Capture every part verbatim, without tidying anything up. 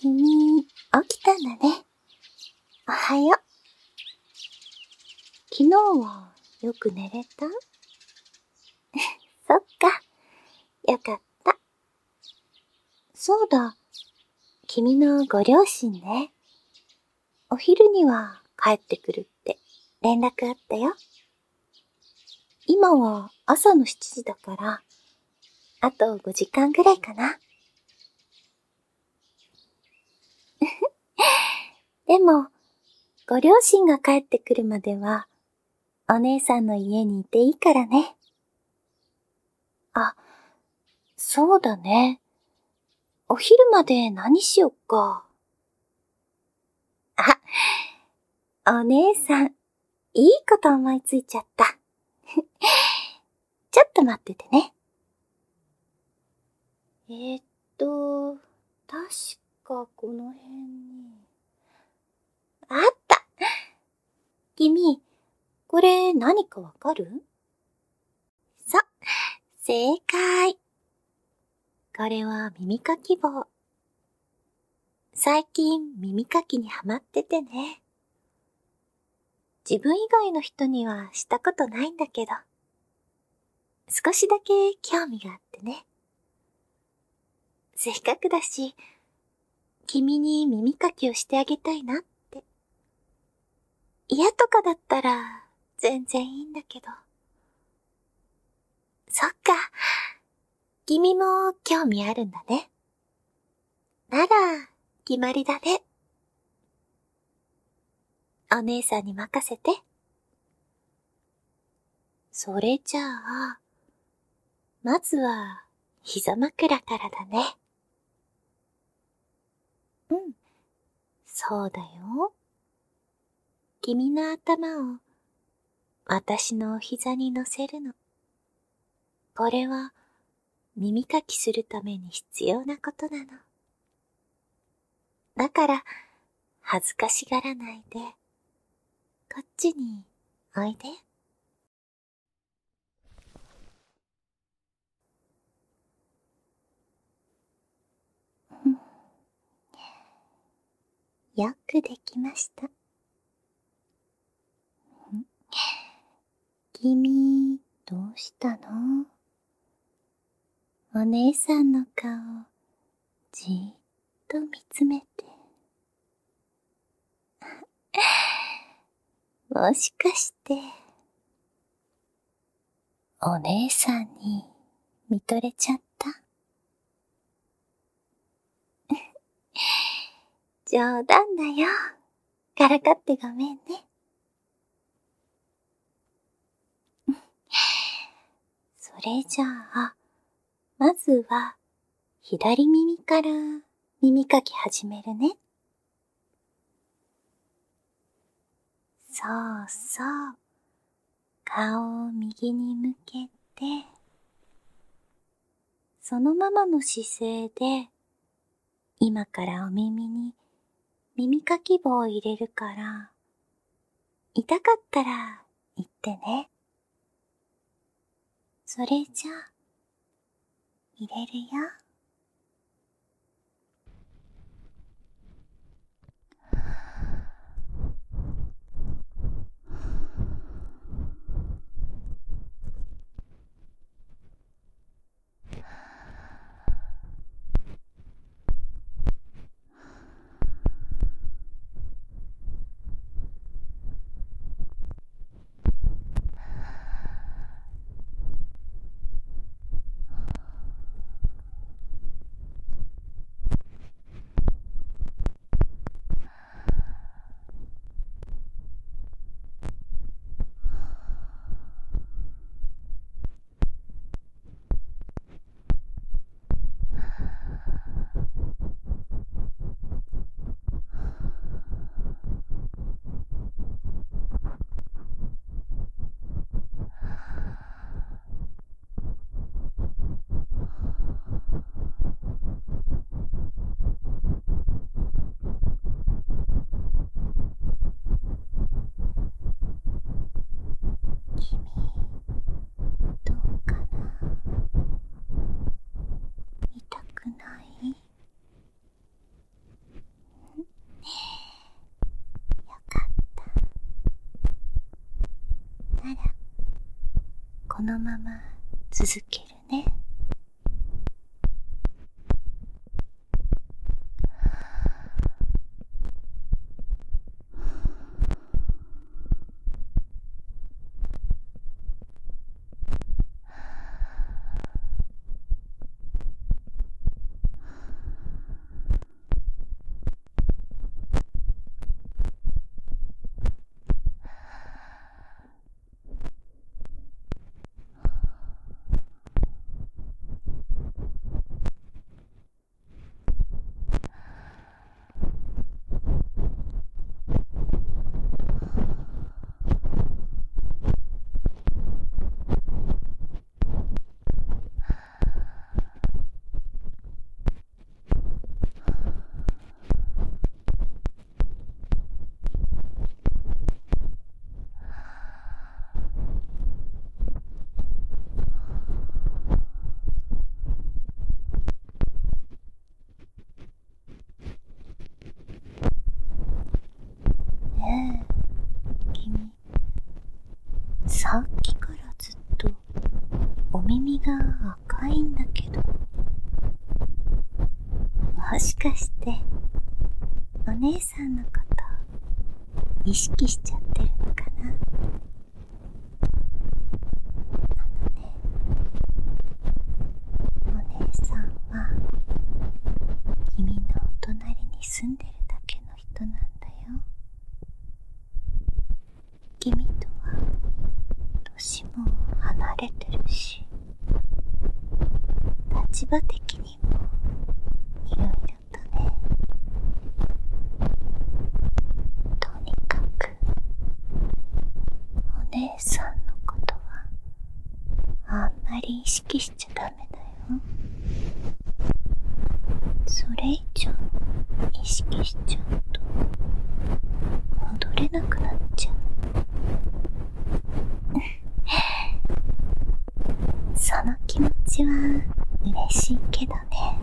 君、起きたんだね。おはよう。昨日はよく寝れた？そっか。よかった。そうだ。君のご両親ね。お昼には帰ってくるって連絡あったよ。今は朝のしちじだから、あとごじかんぐらいかな。でも、ご両親が帰ってくるまでは、お姉さんの家にいていいからね。あ、そうだね。お昼まで何しよっか。あ、お姉さん、いいこと思いついちゃった。ちょっと待っててね。えーっと、確かこの辺に。あった！君、これ何かわかる？そう、正解。これは耳かき棒。最近耳かきにハマっててね。自分以外の人にはしたことないんだけど、少しだけ興味があってね。せっかくだし、君に耳かきをしてあげたいなって。嫌とかだったら全然いいんだけど。そっか、君も興味あるんだね。なら、決まりだね。お姉さんに任せて。それじゃあ、まずは膝枕からだね。うん、そうだよ。君の頭を私のお膝に乗せるの。これは耳かきするために必要なことなの。だから恥ずかしがらないで、こっちにおいで。よくできました。君、どうしたの？お姉さんの顔、じーっと見つめて。もしかして、お姉さんに見とれちゃった？冗談だよ。からかってごめんね。それじゃあ、まずは、左耳から耳かき始めるね。そうそう。顔を右に向けて、そのままの姿勢で、今からお耳に耳かき棒を入れるから、痛かったら言ってね。それじゃあ、入れるよ。 このまま続けるね。ねえ、君、さっきからずっとお耳が赤いんだけど、もしかしてお姉さんのこと意識しちゃってるのかな。あのね、お姉さんは君のお隣に住んでるだけの人なんだよ。君とは年も離れてるし、立場的にもいろいろとね。とにかくお姉さんのことはあんまり意識しちゃダメだよ。それ以上意識しちゃうと戻れなくなっちゃう。その気持ちは嬉しいけどね。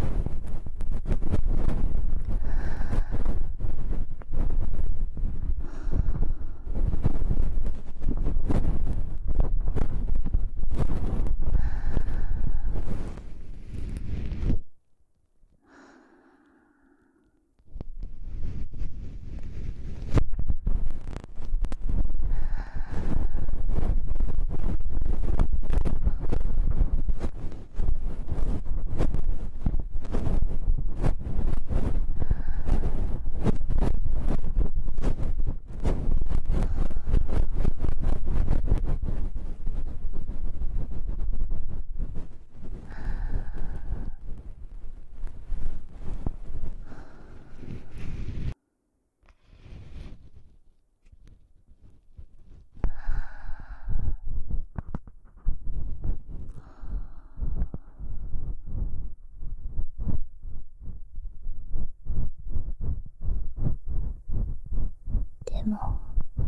でも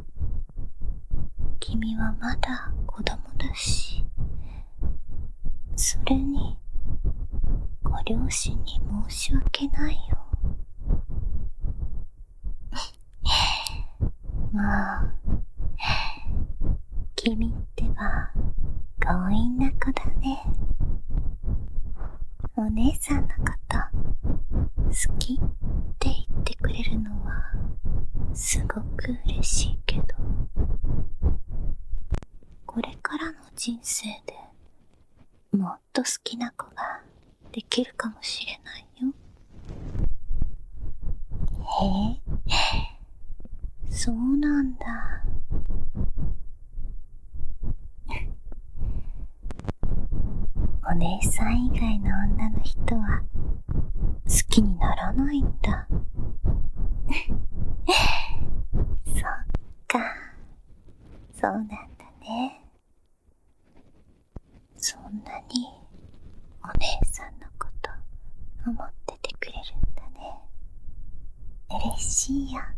君はまだ子供だし、それにご両親に申し訳ないよ。まあ、君ってば強引な子だね。お姉さんのこと好きって言ってくれるのはすごく嬉しいけど、これからの人生でもっと好きな子ができるかもしれないよ。えー、そうなんだ。お姉さん以外の女の人は好きにならないんだ。そっか、そうなんだね。そんなにお姉さんのこと思っててくれるんだね。嬉しいよ。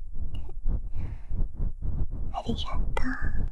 ありがとう。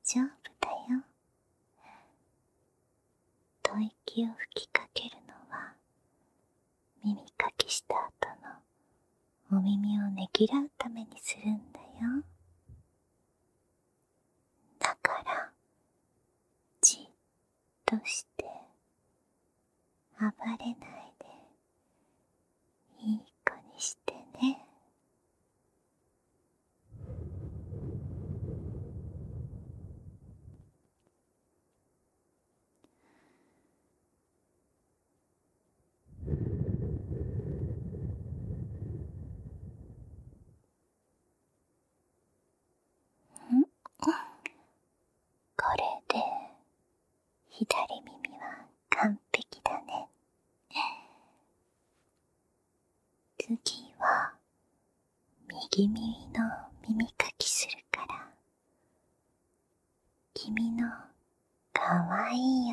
丈夫だよ。吐息を吹きかけるのは、耳かきした後のお耳をねぎらうためにするんだよ。だから、じっとして暴れないでいい子にしてね。これで左耳は完璧だね。次は右耳の耳かきするから、君のかわいい